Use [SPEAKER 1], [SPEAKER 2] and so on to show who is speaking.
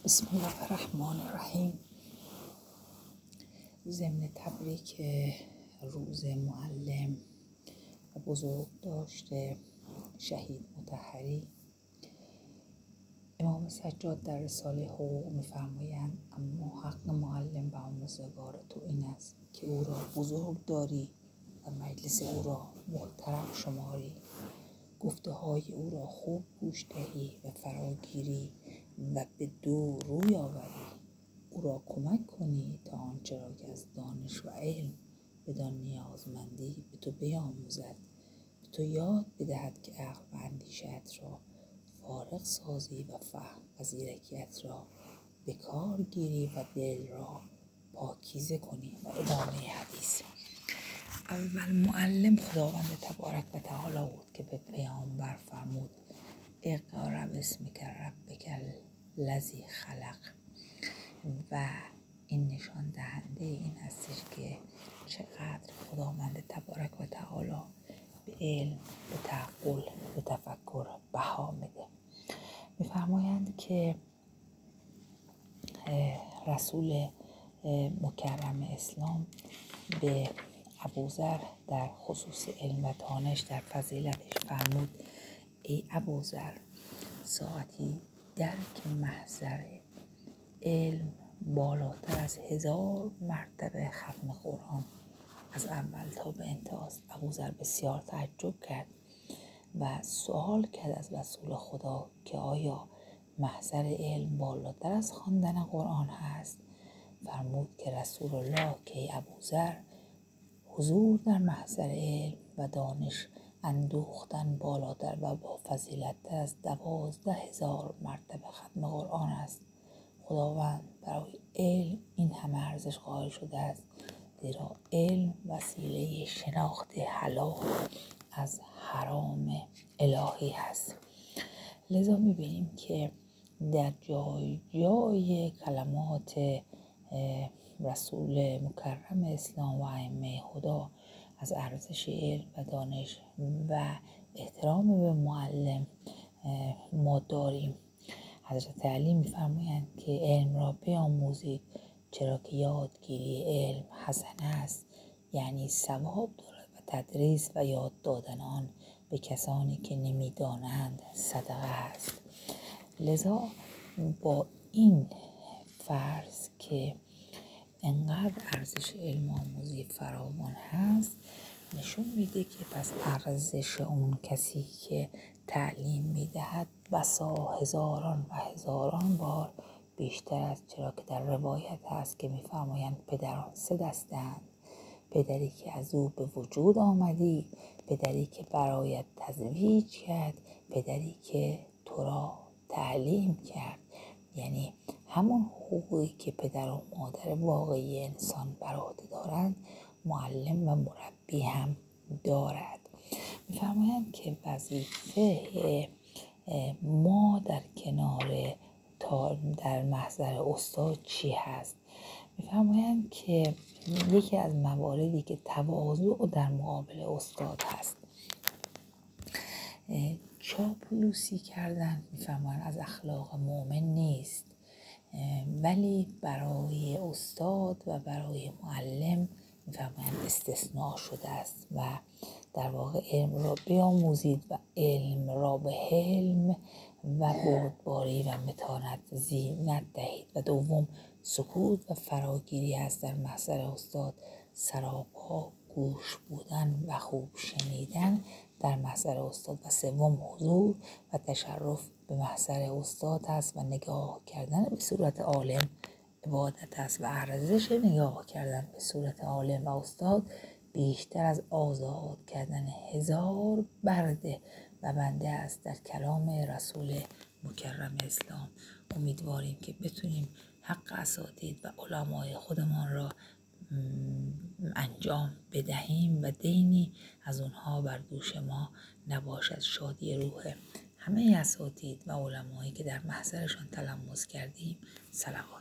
[SPEAKER 1] بسم الله الرحمن الرحیم. ضمن تبریک روز معلم و بزرگداشت شهید مطهری، امام سجاد در رساله حقوق می‌فرمایند اما حق معلم و آموزگار تو این است که او را بزرگ داری و مجلس او را محترم شماری، گفته های او را خوب گوش دهی و فراگیری و به دو روی آوری، او را کمک کنی تا آنچه را که از دانش و علم بدان نیازمندی به تو بیاموزد، به تو یاد بدهد که عقل و اندیشه‌ات را فارغ سازی و فهم و زیرکیت را به کار گیری و دل را پاکیزه کنی. و ادامه حدیث. اول معلم خداوند تبارک و تعالی بود که به پیامبر فرمود اقرأ باسمک ربک الذی خلق، و این نشان دهنده این هستش که چقدر خداوند تبارک و تعالی به علم، به تعقل، به تفکر بها میده. میفرمایند که رسول مکرم اسلام به ابوذر در خصوص علم و دانش در فضیلتش فرمود ای ابوذر، ساعتی درک محضر علم بالاتر از 1000 مرتبه ختم قرآن از اول تا به انتهاست. ابوذر بسیار تعجب کرد و سوال کرد از رسول خدا که آیا محضر علم بالاتر از خواندن قرآن هست؟ فرمود که رسول الله که ای ابوذر، حضور در محضر علم و دانش اندوختن بالاتر و با فضیلت‌تر از 12000 مرتبه ختم قرآن است. خداوند برای علم این همه ارزش قائل شده است، زیرا علم وسیله شناخت حلال از حرام الهی هست. لذا می‌بینیم که در جای جای کلمات رسول مکرم اسلام و ائمه هدی از ارزش علم و دانش و احترام به معلم ما داریم. حضرت علی می‌فرمایند که علم را بیاموزید، چرا که یادگیری علم حسنه است، یعنی ثواب دارد و تدریس و یاد دادن آن به کسانی که نمی‌دانند صدقه است. لذا با این فرض که انقدر ارزش علم آموزی فراوان هست، نشون میده که پس ارزش اون کسی که تعلیم میدهد بسا هزاران و هزاران بار بیشتر است، چرا که در روایت هست که میفرمایند پدران 3 دستند: پدری که از او به وجود آمدی، پدری که برایت تزویج کرد، پدری که تو را تعلیم کرد. یعنی همون حقوقی که پدر و مادر واقعی انسان بر عهده دارند، معلم و مربی هم دارد. می‌فرمایند که وظیفه ما در کنار در محضر استاد چی هست؟ می‌فرمایند که یکی از مواردی که تواضع در مقابل استاد هست. چاپلوسی کردن می‌فرمایند از اخلاق مؤمن نیست، ولی برای استاد و برای معلم می‌فرمایند استثناء شده است و در واقع علم را بیاموزید و علم را به حلم و بردباری و متانت زینت دهید. و دوم سکوت و فراگیری است در محضر استاد، سراپا گوش بودن و خوب شنیدن در محضر استاد. و سوم حضور و تشرف به محضر استاد است و نگاه کردن به صورت عالم عبادت است. و ارزش نگاه کردن به صورت عالم و استاد بیشتر از آزاد کردن 1000 برده و بنده است در کلام رسول مکرم اسلام. امیدواریم که بتونیم حق اساتید و علمای خودمان را انجام بدهیم و دینی از اونها بر دوش ما نباشد. شادی روح همه اساتید و علمایی که در محضرشان تلمس کردیم. صلوات.